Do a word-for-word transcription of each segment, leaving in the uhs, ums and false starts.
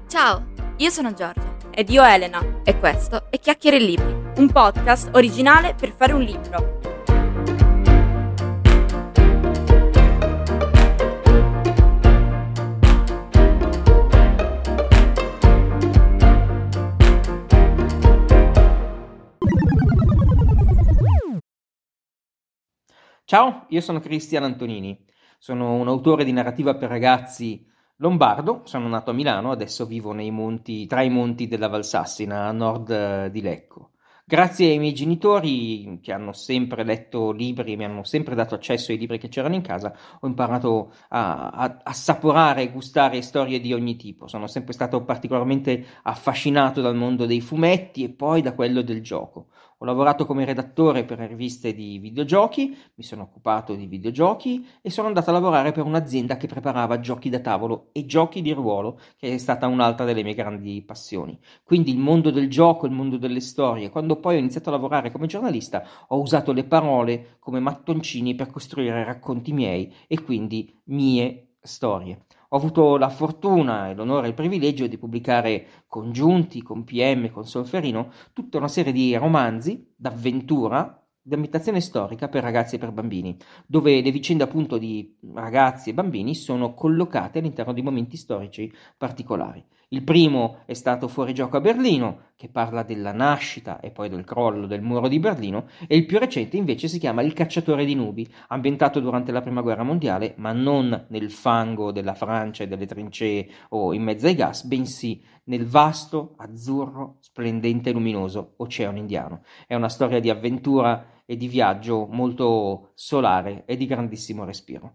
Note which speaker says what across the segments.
Speaker 1: Ciao, io sono Giorgia.
Speaker 2: Ed io Elena.
Speaker 1: E questo è Chiacchiere e Libri.
Speaker 2: Un podcast originale per fare un libro.
Speaker 3: Ciao, io sono Cristian Antonini, sono un autore di narrativa per ragazzi lombardo, sono nato a Milano, adesso vivo nei monti, tra i monti della Valsassina, a nord eh, di Lecco. Grazie ai miei genitori che hanno sempre letto libri, mi hanno sempre dato accesso ai libri che c'erano in casa, ho imparato a, a assaporare e gustare storie di ogni tipo. Sono sempre stato particolarmente affascinato dal mondo dei fumetti e poi da quello del gioco. Ho lavorato come redattore per riviste di videogiochi, mi sono occupato di videogiochi e sono andato a lavorare per un'azienda che preparava giochi da tavolo e giochi di ruolo, che è stata un'altra delle mie grandi passioni. Quindi il mondo del gioco, il mondo delle storie. Quando poi ho iniziato a lavorare come giornalista, ho usato le parole come mattoncini per costruire racconti miei e quindi mie storie. Ho avuto la fortuna e l'onore e il privilegio di pubblicare congiunti con P M, con Solferino, tutta una serie di romanzi d'avventura, di ambientazione storica per ragazzi e per bambini, dove le vicende appunto di ragazzi e bambini sono collocate all'interno di momenti storici particolari. Il primo è stato Fuori gioco a Berlino, che parla della nascita e poi del crollo del muro di Berlino, e il più recente invece si chiama Il cacciatore di nubi, ambientato durante la Prima Guerra Mondiale, ma non nel fango della Francia e delle trincee o in mezzo ai gas, bensì nel vasto, azzurro, splendente e luminoso Oceano Indiano. È una storia di avventura e di viaggio molto solare e di grandissimo respiro.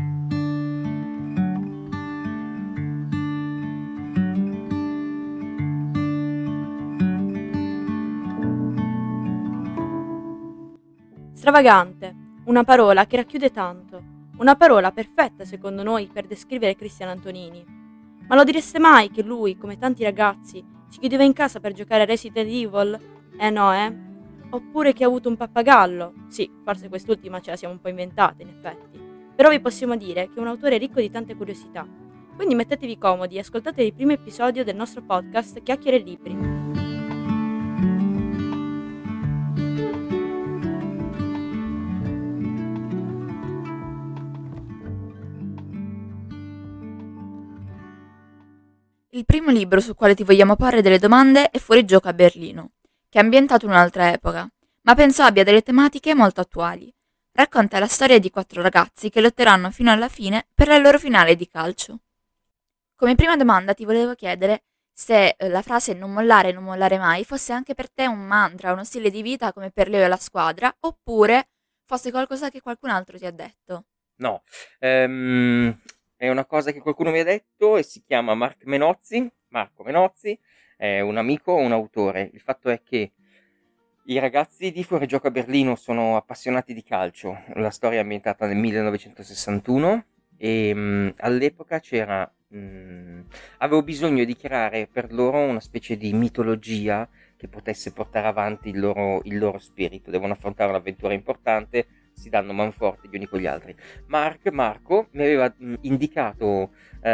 Speaker 2: Stravagante, una parola che racchiude tanto, una parola perfetta secondo noi per descrivere Cristian Antonini. Ma lo direste mai che lui, come tanti ragazzi, si chiudeva in casa per giocare a Resident Evil? Eh no, eh? Oppure che ha avuto un pappagallo? Sì, forse quest'ultima ce la siamo un po' inventata in effetti. Però vi possiamo dire che è un autore ricco di tante curiosità. Quindi mettetevi comodi e ascoltate il primo episodio del nostro podcast Chiacchiere e Libri.
Speaker 1: Il primo libro sul quale ti vogliamo porre delle domande è Fuori gioco a Berlino, che è ambientato in un'altra epoca, ma penso abbia delle tematiche molto attuali. Racconta la storia di quattro ragazzi che lotteranno fino alla fine per la loro finale di calcio. Come prima domanda ti volevo chiedere se eh, la frase non mollare, non mollare mai fosse anche per te un mantra, uno stile di vita come per Leo e la squadra, oppure fosse qualcosa che qualcun altro ti ha detto.
Speaker 3: No, ehm, è una cosa che qualcuno mi ha detto e si chiama Mark Menozzi, Marco Menozzi, è un amico, un autore. Il fatto è che i ragazzi di Fuori gioco a Berlino sono appassionati di calcio, la storia è ambientata nel millenovecentosessantuno e mh, all'epoca c'era, mh, avevo bisogno di creare per loro una specie di mitologia che potesse portare avanti il loro, il loro spirito. Devono affrontare un'avventura importante, si danno manforte gli uni con gli altri. Mark, Marco mi aveva mh, indicato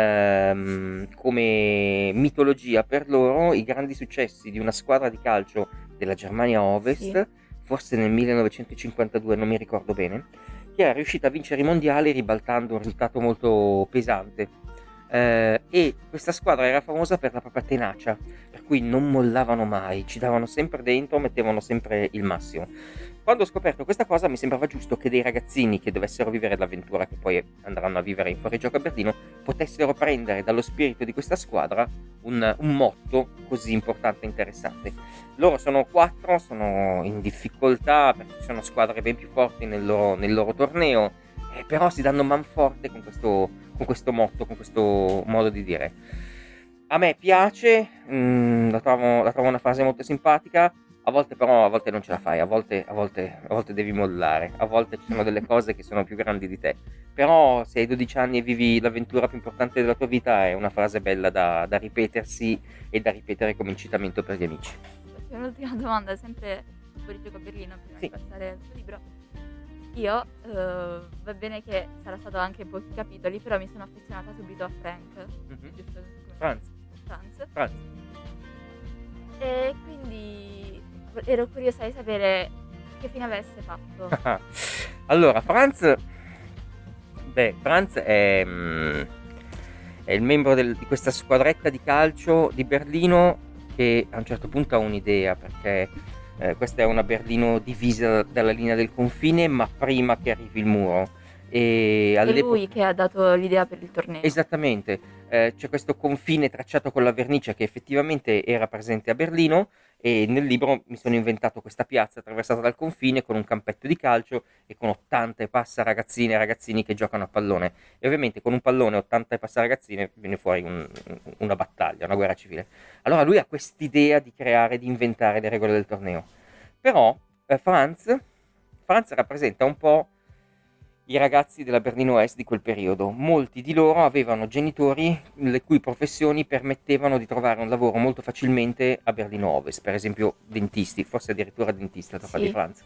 Speaker 3: ehm, come mitologia per loro i grandi successi di una squadra di calcio della Germania Ovest, sì, forse nel millenovecentocinquantadue, non mi ricordo bene, che era riuscita a vincere i mondiali ribaltando un risultato molto pesante. Eh, e questa squadra era famosa per la propria tenacia, per cui non mollavano mai, ci davano sempre dentro, mettevano sempre il massimo. Quando ho scoperto questa cosa mi sembrava giusto che dei ragazzini che dovessero vivere l'avventura che poi andranno a vivere in Fuori gioco a Berlino potessero prendere dallo spirito di questa squadra un, un motto così importante e interessante. Loro sono quattro, sono in difficoltà perché ci sono squadre ben più forti nel loro, nel loro torneo, eh, però si danno manforte con questo, con questo motto, con questo modo di dire. A me piace, mh, la, trovo, la trovo una frase molto simpatica. A volte però, a volte non ce la fai, a volte, a volte, a volte devi mollare, a volte ci sono delle cose che sono più grandi di te. Però se hai dodici anni e vivi l'avventura più importante della tua vita è una frase bella da, da ripetersi e da ripetere come incitamento per gli amici.
Speaker 1: L'ultima domanda, sempre Fuori gioco a Berlino, prima
Speaker 3: sì.
Speaker 1: di passare al tuo libro. Io, eh, va bene che sarà stato anche pochi capitoli, però mi sono affezionata subito a Frank,
Speaker 3: Mm-hmm.
Speaker 1: giusto?
Speaker 3: Franz.
Speaker 1: Franz.
Speaker 3: Franz.
Speaker 1: E quindi ero curiosa di sapere che fine avesse fatto.
Speaker 3: Allora, Franz, beh, Franz è, mm, è il membro del- di questa squadretta di calcio di Berlino che a un certo punto ha un'idea, perché eh, questa è una Berlino divisa dalla linea del confine, ma prima che arrivi il muro. E
Speaker 1: È
Speaker 3: all'epoca...
Speaker 1: lui che ha dato l'idea per il torneo.
Speaker 3: Esattamente, eh, c'è questo confine tracciato con la vernice che effettivamente era presente a Berlino, e nel libro mi sono inventato questa piazza attraversata dal confine con un campetto di calcio e con ottanta e passa ragazzine e ragazzini che giocano a pallone, e ovviamente con un pallone e ottanta e passa ragazzine viene fuori un- una battaglia, una guerra civile. Allora lui ha quest'idea di creare, di inventare le regole del torneo, però eh, Franz, Franz rappresenta un po' i ragazzi della Berlino Est di quel periodo. Molti di loro avevano genitori le cui professioni permettevano di trovare un lavoro molto facilmente a Berlino Ovest, per esempio dentisti, forse addirittura dentisti al papà
Speaker 1: Sì.
Speaker 3: di Franz.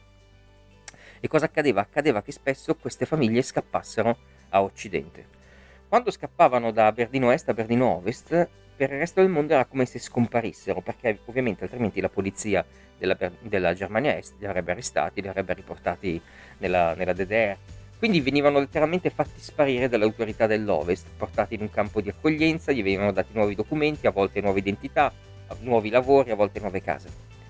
Speaker 3: E cosa accadeva? Accadeva che spesso queste famiglie scappassero a Occidente. Quando scappavano da Berlino Est a Berlino Ovest, per il resto del mondo era come se scomparissero, perché ovviamente altrimenti la polizia della, Ber- della Germania Est li avrebbe arrestati, li avrebbe riportati nella, nella D D R. Quindi venivano letteralmente fatti sparire dalle autorità dell'Ovest, portati in un campo di accoglienza, gli venivano dati nuovi documenti, a volte nuove identità, nuovi lavori, a volte nuove case.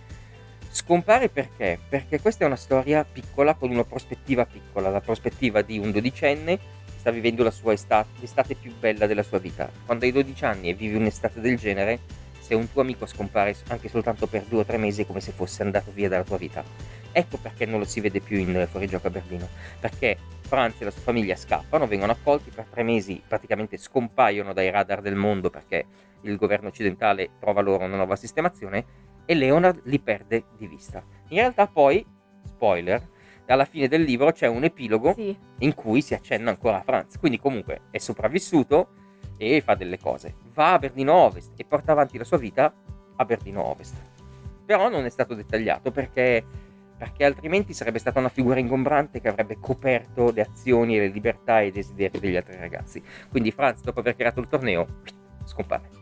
Speaker 3: Scompare perché? Perché questa è una storia piccola con una prospettiva piccola, la prospettiva di un dodicenne che sta vivendo la sua estate, l'estate più bella della sua vita. Quando hai dodici anni e vivi un'estate del genere, se un tuo amico scompare anche soltanto per due o tre mesi è come se fosse andato via dalla tua vita. Ecco perché non lo si vede più in Fuorigioco a Berlino, perché Franz e la sua famiglia scappano, vengono accolti, per tre mesi praticamente scompaiono dai radar del mondo perché il governo occidentale trova loro una nuova sistemazione e Leonard li perde di vista. In realtà poi, spoiler, alla fine del libro c'è un epilogo
Speaker 1: Sì.
Speaker 3: in cui si accenna ancora a Franz, quindi comunque è sopravvissuto e fa delle cose. Va a Berlino Ovest e porta avanti la sua vita a Berlino Ovest. Però non è stato dettagliato perché, perché altrimenti sarebbe stata una figura ingombrante che avrebbe coperto le azioni, le libertà e i desideri degli altri ragazzi. Quindi Franz, dopo aver creato il torneo, scompare.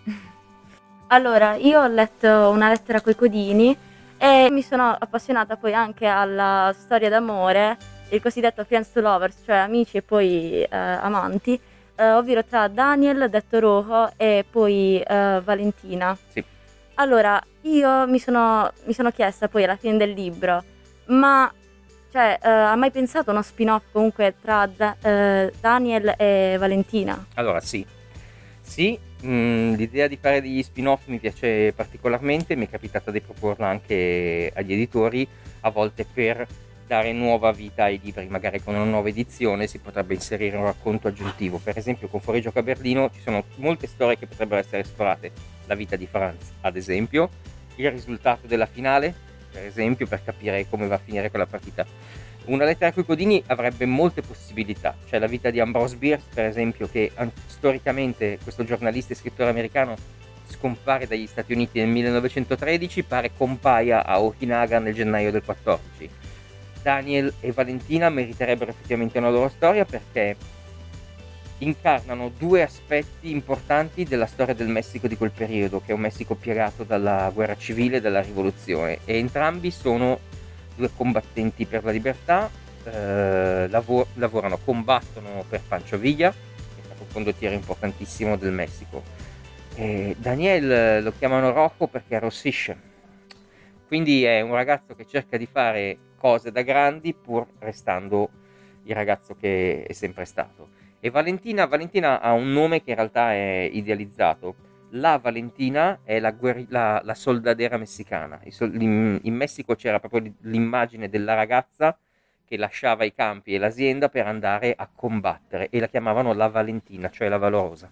Speaker 2: Allora, io ho letto Una lettera coi codini e mi sono appassionata poi anche alla storia d'amore, il cosiddetto friends to lovers, cioè amici e poi eh, amanti, eh, ovvero tra Daniel, detto Rojo, e poi eh, Valentina.
Speaker 3: Sì.
Speaker 2: Allora, io mi sono, mi sono chiesta poi alla fine del libro, ma cioè, eh, ha mai pensato a uno spin-off comunque tra Da- eh, Daniel e Valentina?
Speaker 3: Allora sì, sì, mh, l'idea di fare degli spin-off mi piace particolarmente, mi è capitata di proporla anche agli editori, a volte per dare nuova vita ai libri, magari con una nuova edizione si potrebbe inserire un racconto aggiuntivo. Per esempio con Fuorigioco a Berlino ci sono molte storie che potrebbero essere esplorate, la vita di Franz ad esempio, il risultato della finale per esempio, per capire come va a finire quella partita. Una lettera coi codini avrebbe molte possibilità, c'è la vita di Ambrose Bierce per esempio, che an- storicamente questo giornalista e scrittore americano scompare dagli Stati Uniti nel millenovecentotredici, pare compaia a Okinaga nel gennaio del quattordici. Daniel e Valentina meriterebbero effettivamente una loro storia perché incarnano due aspetti importanti della storia del Messico di quel periodo, che è un Messico piegato dalla guerra civile e dalla rivoluzione, e entrambi sono due combattenti per la libertà, eh, lavor- lavorano, combattono per Pancho Villa, che è stato un condottiero importantissimo del Messico. E Daniel lo chiamano Rocco perché arrossisce, quindi è un ragazzo che cerca di fare cose da grandi pur restando il ragazzo che è sempre stato. E Valentina, Valentina ha un nome che in realtà è idealizzato. La Valentina è la, guerri- la, la soldadera messicana. I sol- in, in Messico c'era proprio l'immagine della ragazza che lasciava i campi e l'azienda per andare a combattere e la chiamavano la Valentina, cioè la valorosa.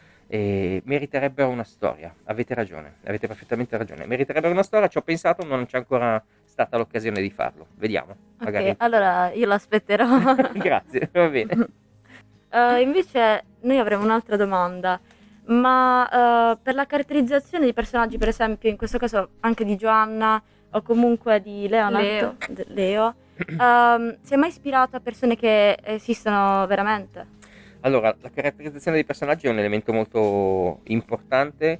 Speaker 3: E meriterebbero una storia, avete ragione, avete perfettamente ragione, meriterebbero una storia, ci ho pensato, non c'è ancora stata l'occasione di farlo, vediamo.
Speaker 2: Ok,
Speaker 3: Magari.
Speaker 2: allora io l'aspetterò.
Speaker 3: Grazie, va bene.
Speaker 2: Uh, invece noi avremo un'altra domanda, ma uh, per la caratterizzazione di personaggi, per esempio in questo caso anche di Joanna o comunque di Leonard,
Speaker 1: Leo,
Speaker 2: de- Leo um, si è mai ispirato a persone che esistono veramente?
Speaker 3: Allora, la caratterizzazione dei personaggi è un elemento molto importante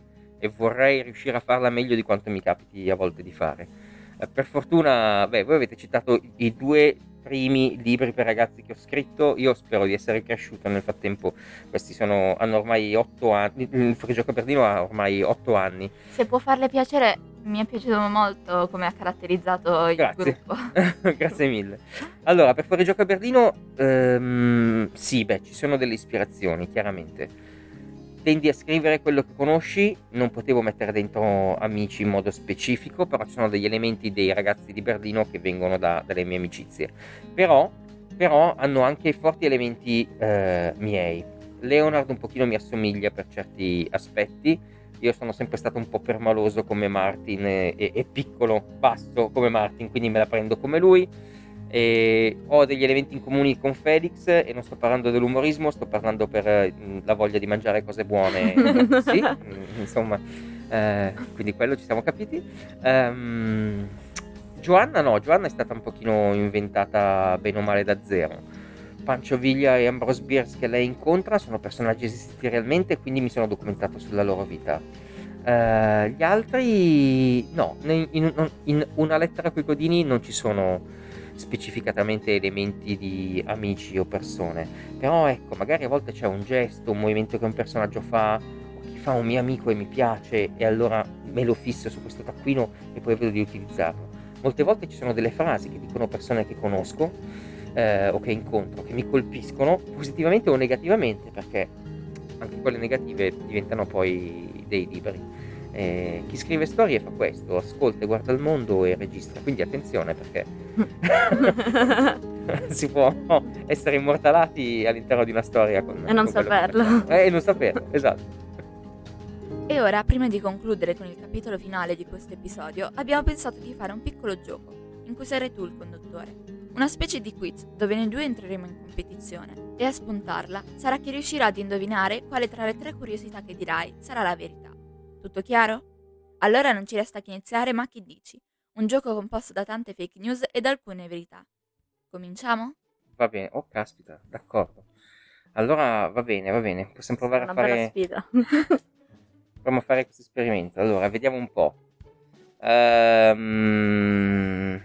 Speaker 3: e vorrei riuscire a farla meglio di quanto mi capiti a volte di fare. Eh, per fortuna, beh, voi avete citato i due primi libri per ragazzi che ho scritto, io spero di essere cresciuto nel frattempo. Questi sono, hanno ormai otto anni, il Fuorigioco a Berlino ha ormai otto anni.
Speaker 1: Se può farle piacere, mi è piaciuto molto come ha caratterizzato il
Speaker 3: Grazie.
Speaker 1: gruppo.
Speaker 3: Grazie mille. Allora, per Fuorigioco a Berlino, ehm, sì, beh, ci sono delle ispirazioni, chiaramente. Tendi a scrivere quello che conosci, non potevo mettere dentro amici in modo specifico, però ci sono degli elementi dei ragazzi di Berlino che vengono da, dalle mie amicizie. Però, però hanno anche forti elementi eh, miei. Leonard un pochino mi assomiglia per certi aspetti. Io sono sempre stato un po' permaloso come Martin e, e, e piccolo, basso come Martin, quindi me la prendo come lui. E ho degli elementi in comune con Felix e non sto parlando dell'umorismo, sto parlando per eh, la voglia di mangiare cose buone. Sì, mm, insomma, eh, quindi quello ci siamo capiti. Ehm, Giovanna no, Giovanna è stata un pochino inventata bene o male da zero. Pancho Villa e Ambrose Bierce che lei incontra sono personaggi esistiti realmente, quindi mi sono documentato sulla loro vita. Eh, gli altri no, in, in, in Una lettera coi codini non ci sono specificatamente elementi di amici o persone, però ecco, magari a volte c'è un gesto, un movimento che un personaggio fa, o chi fa un mio amico e mi piace e allora me lo fisso su questo taccuino e poi vedo di utilizzarlo. Molte volte ci sono delle frasi che dicono persone che conosco eh, o che incontro, che mi colpiscono positivamente o negativamente, perché anche quelle negative diventano poi dei libri. Eh, chi scrive storie fa questo, ascolta e guarda il mondo e registra, quindi attenzione, perché si può essere immortalati all'interno di una storia con,
Speaker 2: e non
Speaker 3: con quello che
Speaker 2: saperlo
Speaker 3: facciamo. eh, e non saperlo, esatto.
Speaker 1: E ora, prima di concludere con il capitolo finale di questo episodio, abbiamo pensato di fare un piccolo gioco, in cui sarai tu il conduttore. Una specie di quiz dove noi due entreremo in competizione e a spuntarla sarà chi riuscirà ad indovinare quale tra le tre curiosità che dirai sarà la verità. Tutto chiaro? Allora non ci resta che iniziare, ma che dici? Un gioco composto da tante fake news e da alcune verità. Cominciamo?
Speaker 3: Va bene, oh caspita, d'accordo. Allora va bene, va bene, possiamo provare
Speaker 2: una
Speaker 3: a fare...
Speaker 2: bella sfida.
Speaker 3: Proviamo a fare questo esperimento. Allora, vediamo un po'. Ehm...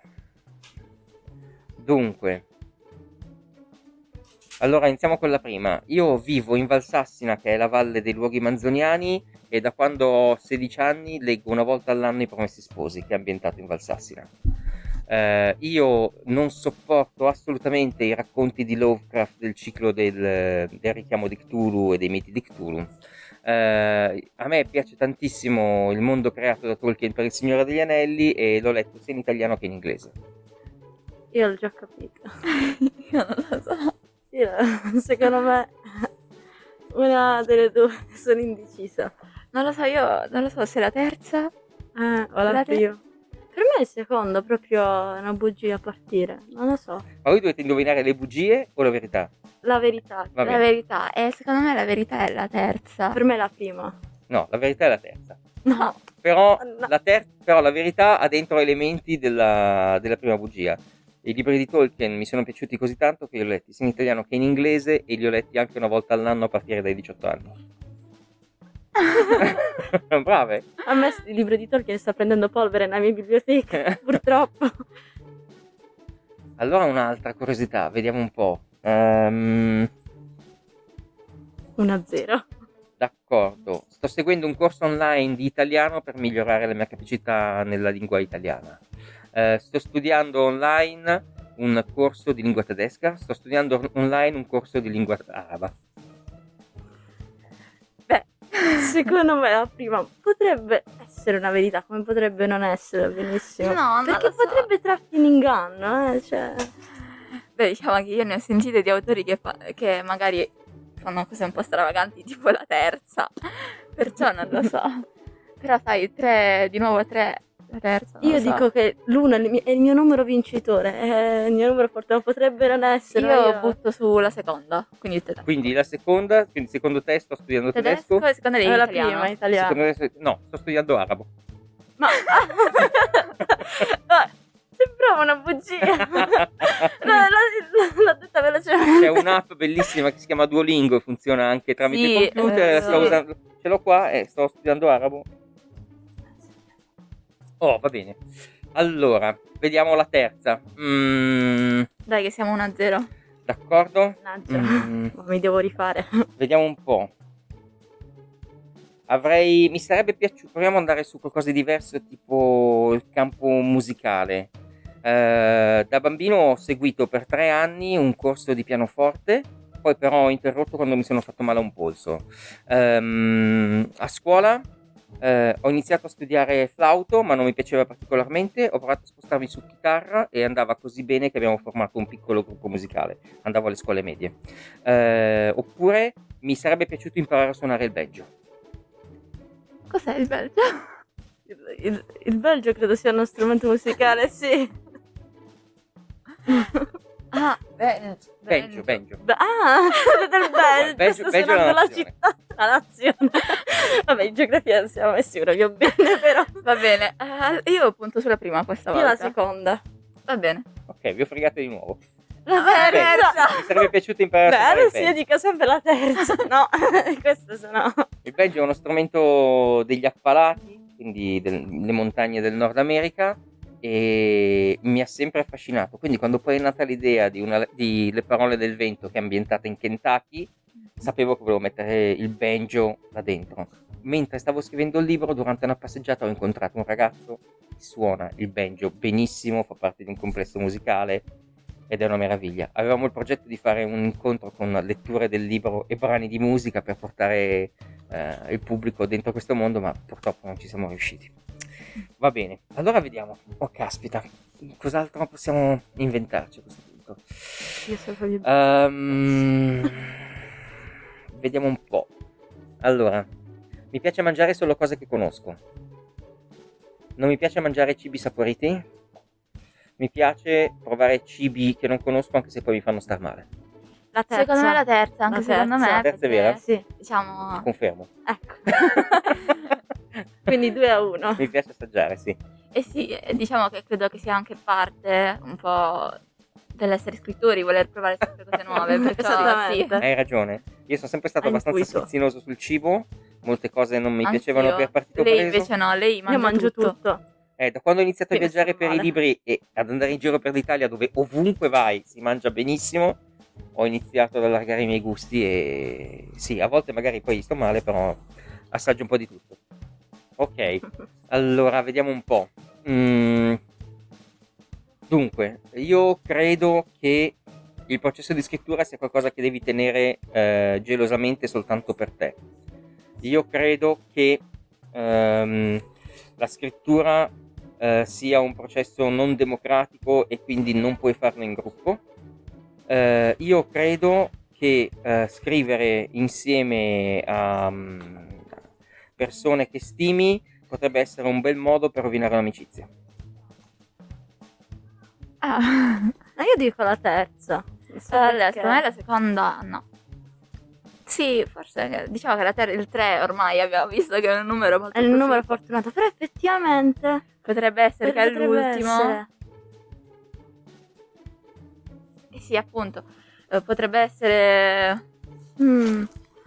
Speaker 3: Dunque, allora iniziamo con la prima. Io vivo in Valsassina, che è la valle dei luoghi manzoniani, e da quando ho sedici anni leggo una volta all'anno I Promessi Sposi, che è ambientato in Valsassina. Eh, io non sopporto assolutamente i racconti di Lovecraft del ciclo del, del richiamo di Cthulhu e dei miti di Cthulhu. Eh, a me piace tantissimo il mondo creato da Tolkien per Il Signore degli Anelli e l'ho letto sia in italiano che in inglese.
Speaker 2: Io l'ho già capito.
Speaker 1: Io non lo so.
Speaker 2: Io, secondo me una delle due, sono indecisa.
Speaker 1: Non lo so, io non lo so se la terza...
Speaker 2: Eh, o la
Speaker 1: La te-
Speaker 2: prima. Per me il secondo è proprio una bugia a partire, non lo so.
Speaker 3: Ma voi dovete indovinare le bugie o la verità?
Speaker 2: La verità.
Speaker 3: Va
Speaker 1: La
Speaker 3: bene.
Speaker 1: verità, e secondo me la verità è la terza.
Speaker 2: Per me è la prima.
Speaker 3: No, la verità è la terza.
Speaker 2: No.
Speaker 3: Però,
Speaker 2: No.
Speaker 3: la, ter- però la verità ha dentro elementi della, della prima bugia. I libri di Tolkien mi sono piaciuti così tanto che li ho letti sia in italiano che in inglese e li ho letti anche una volta all'anno a partire dai diciotto anni. Brave.
Speaker 2: A me il libro di Tolkien sta prendendo polvere nella mia biblioteca, purtroppo.
Speaker 3: Allora un'altra curiosità, vediamo un po'. Ehm,
Speaker 2: uno a zero.
Speaker 3: d'accordo, sto seguendo un corso online di italiano per migliorare la mia capacità nella lingua italiana. Eh, sto studiando online un corso di lingua tedesca, sto studiando online un corso di lingua araba.
Speaker 2: Beh, secondo me la prima potrebbe essere una verità, come potrebbe non essere, benissimo.
Speaker 1: No, non
Speaker 2: Perché
Speaker 1: lo so.
Speaker 2: potrebbe trarti in inganno, eh, cioè...
Speaker 1: Beh, diciamo che io ne ho sentite di autori che, fa- che magari fanno cose un po' stravaganti, tipo la terza. Perciò non lo so. Però sai, tre, di nuovo tre, la terza. non
Speaker 2: Io
Speaker 1: lo so.
Speaker 2: dico che l'uno è il mio, è il mio numero vincitore, è il mio numero forte, non potrebbe non essere.
Speaker 1: Io
Speaker 2: io-
Speaker 1: butto sulla seconda, quindi il tedesco.
Speaker 3: Quindi la seconda, quindi secondo te sto studiando tedesco,
Speaker 1: Tedesco e seconda
Speaker 2: È
Speaker 1: lei
Speaker 2: la
Speaker 1: italiano.
Speaker 2: prima, italiano.
Speaker 3: secondo te, no, sto studiando arabo.
Speaker 2: Ma... Ma Sembrava una bugia. No, l'ho, l'ho detta velocemente.
Speaker 3: C'è un'app bellissima che si chiama Duolingo e funziona anche tramite
Speaker 1: Sì,
Speaker 3: il computer.
Speaker 1: eh,
Speaker 3: la sto
Speaker 1: sì.
Speaker 3: usando- ce l'ho qua e sto studiando arabo. Oh, va bene. Allora, vediamo la terza. Mm,
Speaker 1: Dai che siamo uno a zero.
Speaker 3: d'accordo?
Speaker 2: Mannaggia,
Speaker 3: Mm,
Speaker 2: ma mi devo rifare.
Speaker 3: vediamo un po'. Avrei, mi sarebbe piaciuto, proviamo ad andare su qualcosa di diverso, tipo il campo musicale. Eh, da bambino ho seguito per tre anni un corso di pianoforte, poi però ho interrotto quando mi sono fatto male a un polso. Ehm, a scuola eh, ho iniziato a studiare flauto, ma non mi piaceva particolarmente. Ho provato a spostarmi su chitarra e andava così bene che abbiamo formato un piccolo gruppo musicale. Andavo alle scuole medie. Eh, oppure mi sarebbe piaciuto imparare a suonare il banjo.
Speaker 1: Cos'è il Belgio?
Speaker 2: Il, il, il Belgio credo sia uno strumento musicale, sì.
Speaker 1: Ah, bene.
Speaker 3: Banjo, banjo.
Speaker 2: Be- ah, del Belgio.
Speaker 3: Belgio-
Speaker 2: Sto
Speaker 3: Belgio è la
Speaker 2: suonando la
Speaker 3: nazione.
Speaker 2: città, la nazione. Vabbè, in geografia non siamo messi proprio bene, però.
Speaker 1: Va bene, eh, io punto sulla prima questa
Speaker 2: Io
Speaker 1: volta.
Speaker 2: la seconda.
Speaker 1: Va bene.
Speaker 3: Ok, vi ho fregato di nuovo.
Speaker 2: La
Speaker 3: Beh,
Speaker 2: terza.
Speaker 3: mi sarebbe piaciuto imparare a
Speaker 2: Beh,
Speaker 3: suonare il
Speaker 2: adesso io
Speaker 3: banjo.
Speaker 2: dico sempre la terza. No, questo sono.
Speaker 3: Il banjo è uno strumento degli Appalati, quindi delle montagne del Nord America, e mi ha sempre affascinato. Quindi quando poi è nata l'idea di, una, di Le parole del vento, che è ambientata in Kentucky, sapevo che volevo mettere il banjo là dentro. Mentre stavo scrivendo il libro, durante una passeggiata ho incontrato un ragazzo che suona il banjo benissimo, fa parte di un complesso musicale ed è una meraviglia. Avevamo il progetto di fare un incontro con letture del libro e brani di musica per portare eh, il pubblico dentro questo mondo, ma purtroppo non ci siamo riusciti. Va bene, allora vediamo. Oh caspita, cos'altro possiamo inventarci a questo punto?
Speaker 2: Io so proprio.
Speaker 3: Ehm, vediamo un po'. Allora, mi piace mangiare solo cose che conosco. Non mi piace mangiare cibi saporiti. Mi piace provare cibi che non conosco, anche se poi mi fanno star male.
Speaker 2: La terza.
Speaker 1: Secondo me la terza, anche
Speaker 2: La
Speaker 1: secondo
Speaker 2: terza.
Speaker 1: me.
Speaker 3: La terza è
Speaker 1: perché,
Speaker 3: vera?
Speaker 2: Sì,
Speaker 1: Diciamo.
Speaker 3: Confermo.
Speaker 2: ecco. Quindi due a uno.
Speaker 3: Mi piace assaggiare, sì.
Speaker 1: Eh sì, eh, diciamo che credo che sia anche parte un po' dell'essere scrittori, voler provare sempre cose nuove. Perciò
Speaker 2: Esattamente.
Speaker 1: sì.
Speaker 3: Hai ragione. Io sono sempre stato
Speaker 2: Hai
Speaker 3: abbastanza
Speaker 2: intuito.
Speaker 3: schizzinoso sul cibo. Molte cose non mi
Speaker 1: Anch'io.
Speaker 3: piacevano per partito
Speaker 1: Lei
Speaker 3: preso.
Speaker 1: invece no, lei mangia
Speaker 2: Io mangio
Speaker 1: tutto.
Speaker 2: tutto.
Speaker 3: Eh, da quando ho iniziato a
Speaker 2: Quindi
Speaker 3: viaggiare
Speaker 2: sto
Speaker 3: per i
Speaker 2: male.
Speaker 3: libri e ad andare in giro per l'Italia, dove ovunque vai si mangia benissimo, ho iniziato ad allargare i miei gusti e sì, a volte magari poi sto male, però assaggio un po' di tutto. Ok, allora vediamo un po'. Mm. Dunque, io credo che il processo di scrittura sia qualcosa che devi tenere eh, gelosamente soltanto per te. Io credo che ehm, la scrittura eh, sia un processo non democratico e quindi non puoi farlo in gruppo. Eh, io credo che eh, scrivere insieme a um, persone che stimi potrebbe essere un bel modo per rovinare un'amicizia.
Speaker 1: Ah.
Speaker 2: Ma io dico la terza. Non so
Speaker 1: Allora,
Speaker 2: perché.
Speaker 1: secondo me la seconda no. Sì, forse diciamo che la ter- il tre ormai abbiamo visto che è un numero molto
Speaker 2: È il
Speaker 1: proficuo.
Speaker 2: numero fortunato, però effettivamente
Speaker 1: Potrebbe essere che è
Speaker 2: potrebbe
Speaker 1: l'ultimo.
Speaker 2: essere.
Speaker 1: Eh sì, appunto. Eh, potrebbe essere.
Speaker 2: Mm,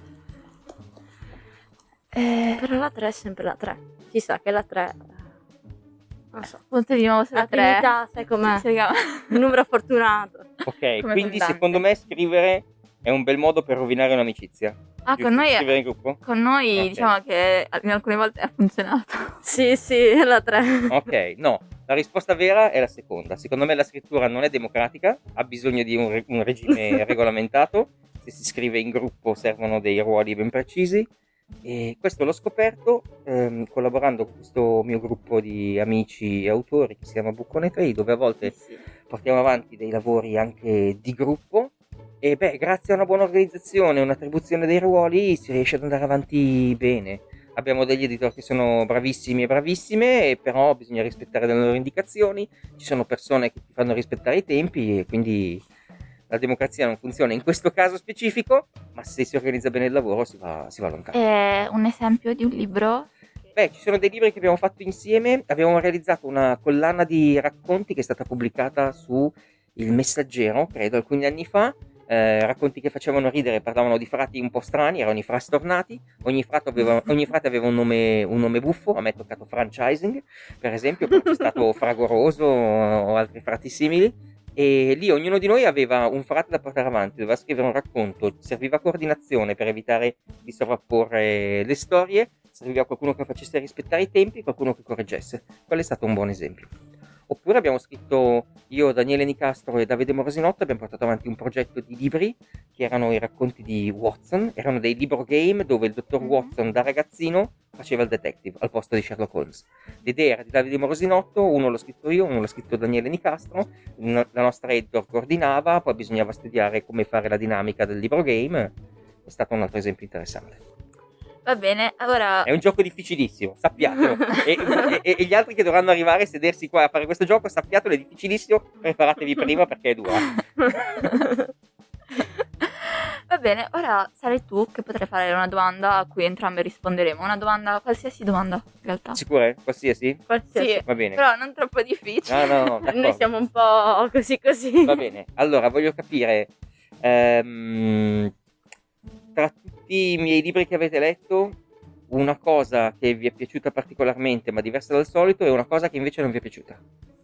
Speaker 1: Eh,
Speaker 2: però la tre è sempre la tre. Ci sa che la tre. Non so.
Speaker 1: punto di nuovo sulla tre.
Speaker 2: L'affinità, sai com'è?
Speaker 1: Si chiama.
Speaker 2: Il numero fortunato.
Speaker 3: Ok,
Speaker 1: Come
Speaker 3: quindi
Speaker 1: con
Speaker 3: secondo me scrivere è un bel modo per rovinare un'amicizia.
Speaker 1: Ah,
Speaker 3: Giusto?
Speaker 1: con noi,
Speaker 3: Scrivere in gruppo?
Speaker 1: con noi
Speaker 3: Ok.
Speaker 1: diciamo che in alcune volte ha funzionato.
Speaker 2: Sì, sì, è la tre.
Speaker 3: Ok, no, la risposta vera è la seconda. Secondo me la scrittura non è democratica, ha bisogno di un, re- un regime regolamentato. Se si scrive in gruppo servono dei ruoli ben precisi. E questo l'ho scoperto ehm, collaborando con questo mio gruppo di amici e autori che si chiama Boccone Tree, dove a volte portiamo avanti dei lavori anche di gruppo e beh, grazie a una buona organizzazione, un'attribuzione dei ruoli si riesce ad andare avanti bene. Abbiamo degli editor che sono bravissimi e bravissime, e però bisogna rispettare le loro indicazioni, ci sono persone che ti fanno rispettare i tempi e quindi la democrazia non funziona in questo caso specifico, ma se si organizza bene il lavoro si va, si va lontano.
Speaker 1: È un esempio di un libro
Speaker 3: Beh, ci sono dei libri che abbiamo fatto insieme. Abbiamo realizzato una collana di racconti che è stata pubblicata su Il Messaggero, credo, alcuni anni fa. Eh, racconti che facevano ridere, parlavano di frati un po' strani, erano i frastornati. Ogni frate aveva, ogni frate aveva un, nome, un nome buffo. A me è toccato franchising, per esempio, poi c'è stato Fragoroso o altri frati simili. E lì ognuno di noi aveva un frate da portare avanti, doveva scrivere un racconto, serviva coordinazione per evitare di sovrapporre le storie, serviva qualcuno che facesse rispettare i tempi, qualcuno che correggesse. Quello è stato un buon esempio. Oppure abbiamo scritto, io, Daniele Nicastro e Davide Morosinotto, abbiamo portato avanti un progetto di libri che erano i racconti di Watson, erano dei libro game dove il dottor Watson da ragazzino faceva il detective al posto di Sherlock Holmes. L'idea era di Davide Morosinotto, uno l'ho scritto io, uno l'ho scritto Daniele Nicastro, la nostra editor coordinava, poi bisognava studiare come fare la dinamica del libro game. È stato un altro esempio interessante.
Speaker 1: Va bene, allora...
Speaker 3: È un gioco difficilissimo, sappiatelo. e, e, e gli altri che dovranno arrivare a sedersi qua a fare questo gioco, sappiatelo, è difficilissimo, preparatevi prima perché è dura.
Speaker 1: Va bene, ora sarai tu che potrai fare una domanda a cui entrambi risponderemo. Una domanda, qualsiasi domanda, in realtà.
Speaker 3: Sicure? Qualsiasi?
Speaker 2: Qualsiasi.
Speaker 1: Sì,
Speaker 3: Va bene.
Speaker 1: però non troppo difficile.
Speaker 3: No, no, no, d'accordo.
Speaker 2: Noi siamo un po' così così.
Speaker 3: Va bene, allora voglio capire... Ehm... Tra tutti i miei libri che avete letto, una cosa che vi è piaciuta particolarmente ma diversa dal solito e una cosa che invece non vi è piaciuta.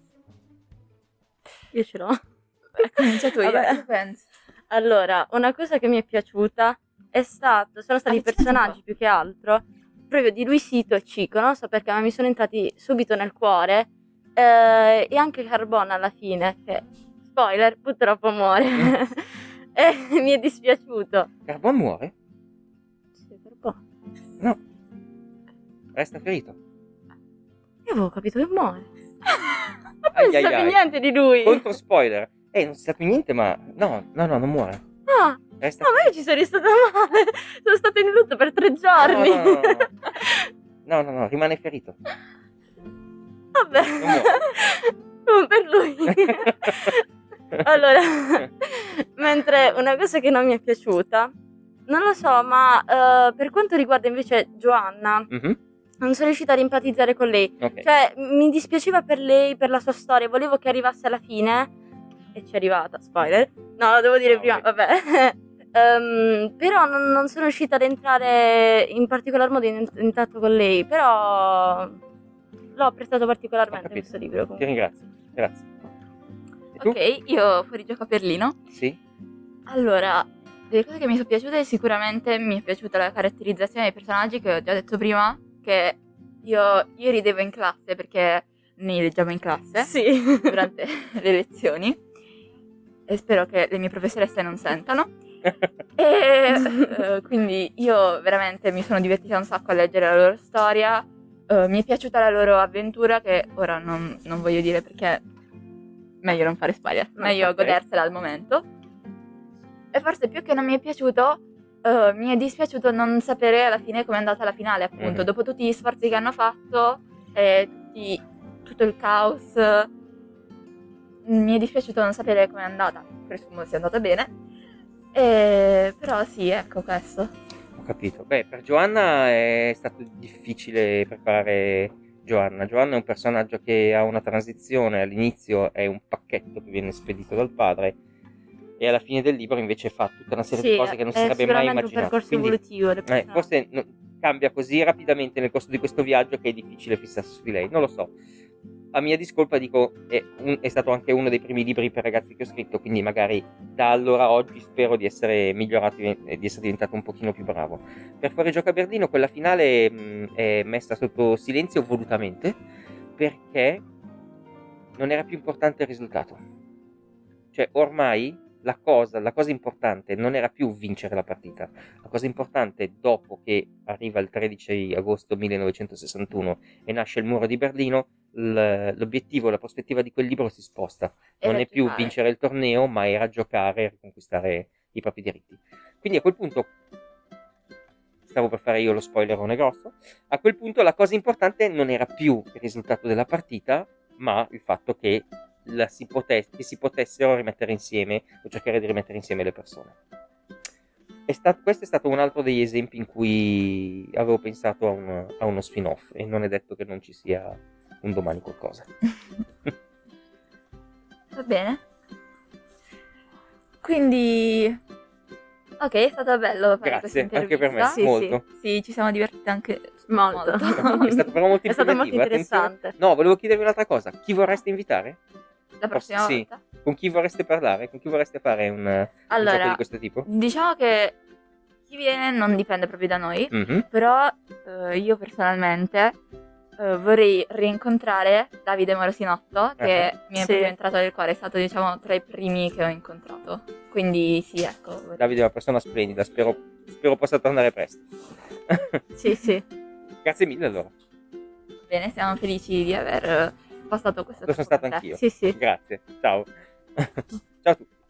Speaker 2: Io ce l'ho.
Speaker 1: Hai cominciato io,
Speaker 2: Vabbè.
Speaker 1: io penso.
Speaker 2: Allora, una cosa che mi è piaciuta è stato, sono stati i
Speaker 1: Ah, senti un
Speaker 2: personaggi
Speaker 1: po'.
Speaker 2: più che altro, proprio di Luisito e Cico, non so perché, ma mi sono entrati subito nel cuore, eh, e anche Carbone alla fine, che, spoiler, purtroppo muore. E mi è dispiaciuto.
Speaker 3: Carbone muore?
Speaker 2: Sì, Carbone.
Speaker 3: No. Resta ferito.
Speaker 2: Io avevo capito che muore. Ma
Speaker 3: Ai
Speaker 2: non si
Speaker 3: ai
Speaker 2: sa più
Speaker 3: ai.
Speaker 2: niente di lui.
Speaker 3: Contro spoiler. Eh, non si sa più niente, ma... No, no, no, non muore.
Speaker 2: Ah,
Speaker 3: Resta
Speaker 2: no, ma io ci sono restata male. Sono stata in lutto per tre giorni.
Speaker 3: No, no, no, no. No, no, no, rimane ferito.
Speaker 2: Vabbè.
Speaker 3: Non muore.
Speaker 2: Non per lui. Allora, mentre una cosa che non mi è piaciuta, non lo so, ma eh, per quanto riguarda invece Joanna,
Speaker 3: Mhm,
Speaker 2: non sono riuscita a empatizzare con lei.
Speaker 3: ok.
Speaker 2: Cioè, mi dispiaceva per lei, per la sua storia, volevo che arrivasse alla fine, e ci è arrivata, spoiler. No, lo devo dire
Speaker 3: Ah,
Speaker 2: prima,
Speaker 3: ok.
Speaker 2: vabbè. Ehm, però non, non sono riuscita ad entrare in particolar modo in, in tatto con lei, però l'ho apprezzato
Speaker 3: Ho
Speaker 2: particolarmente
Speaker 3: capito.
Speaker 2: questo libro.
Speaker 3: Ti
Speaker 2: comunque.
Speaker 3: ringrazio. Grazie. E tu?
Speaker 1: Ok, io fuori gioco a Berlino.
Speaker 3: Sì?
Speaker 1: Allora, delle cose che mi sono piaciute sicuramente mi è piaciuta la caratterizzazione dei personaggi che ho già detto prima, che io, io ridevo in classe perché ne leggiamo in classe
Speaker 2: Sì.
Speaker 1: durante le lezioni e spero che le mie professoresse non sentano. E eh, quindi io veramente mi sono divertita un sacco a leggere la loro storia. Eh, mi è piaciuta la loro avventura, che ora non, non voglio dire perché meglio non fare spoiler,
Speaker 2: No,
Speaker 1: meglio
Speaker 3: ok.
Speaker 1: godersela al momento. E forse più che non mi è piaciuto, eh, mi è dispiaciuto non sapere alla fine com'è andata la finale, appunto.
Speaker 3: Mhm.
Speaker 1: Dopo tutti gli sforzi che hanno fatto e tutti- tutto il caos, mi è dispiaciuto non sapere com'è andata. Presumo sia andata bene. E, però sì, ecco questo.
Speaker 3: Ho capito. Beh, per Giovanna è stato difficile preparare Giovanna. Giovanna è un personaggio che ha una transizione, all'inizio è un pacchetto che viene spedito dal padre e alla fine del libro invece fa tutta una serie
Speaker 2: Sì,
Speaker 3: di cose che non si
Speaker 2: è
Speaker 3: sarebbe mai
Speaker 2: sicuramente un
Speaker 3: immaginato.
Speaker 2: percorso
Speaker 3: Quindi,
Speaker 2: evolutivo. del
Speaker 3: eh,
Speaker 2: personaggio.
Speaker 3: forse no- cambia così rapidamente nel corso di questo viaggio che è difficile fissarsi su di lei, non lo so. A mia discolpa dico, è, un- è stato anche uno dei primi libri per ragazzi che ho scritto, quindi magari da allora a oggi spero di essere migliorato e di essere diventato un pochino più bravo. Per Fuori Gioco a Berlino quella finale mh, è messa sotto silenzio volutamente, perché non era più importante il risultato. Cioè ormai la cosa, la cosa importante non era più vincere la partita, la cosa importante dopo che arriva il tredici agosto millenovecentosessantuno e nasce il muro di Berlino, l- l'obiettivo, la prospettiva di quel libro si sposta. Non
Speaker 1: Era
Speaker 3: è più
Speaker 1: giocare.
Speaker 3: vincere il torneo, ma era giocare e riconquistare i propri diritti. Quindi a quel punto, stavo per fare io lo spoilerone grosso, a quel punto la cosa importante non era più il risultato della partita, ma il fatto che, la si, pote- che si potessero rimettere insieme o cercare di rimettere insieme le persone. è stato, questo è stato un altro degli esempi in cui avevo pensato a, un, a uno spin-off e non è detto che non ci sia un domani qualcosa.
Speaker 1: Va bene. Quindi, ok, è stato bello fare
Speaker 3: Grazie,
Speaker 1: questa
Speaker 3: anche per me,
Speaker 1: intervista.
Speaker 2: Sì,
Speaker 3: molto.
Speaker 1: Sì, ci siamo divertiti anche
Speaker 2: Molto.
Speaker 1: molto.
Speaker 3: È stato però molto
Speaker 2: È stato molto
Speaker 3: impegnativo, attenzione.
Speaker 2: interessante.
Speaker 3: No, volevo chiedervi un'altra cosa. Chi vorreste invitare?
Speaker 1: La prossima
Speaker 3: Sì.
Speaker 1: volta.
Speaker 3: Con chi vorreste parlare? Con chi vorreste fare un, un
Speaker 1: Allora,
Speaker 3: gioco di questo tipo?
Speaker 1: diciamo che chi viene non dipende proprio da noi,
Speaker 3: Mhm.
Speaker 1: però eh, io personalmente eh, vorrei rincontrare Davide Morosinotto, che
Speaker 3: Ah.
Speaker 1: mi è
Speaker 2: Sì.
Speaker 1: proprio entrato nel cuore, è stato diciamo tra i primi che ho incontrato. Quindi sì, ecco. vorrei-
Speaker 3: Davide è una persona splendida, spero, spero possa tornare presto.
Speaker 2: Sì, sì.
Speaker 3: Grazie mille allora.
Speaker 1: Bene, siamo felici di aver eh, passato questo
Speaker 3: Lo sono
Speaker 1: tempo
Speaker 3: stato
Speaker 1: con te.
Speaker 3: anch'io.
Speaker 2: Sì, sì.
Speaker 3: Grazie, ciao. Ciao a tutti.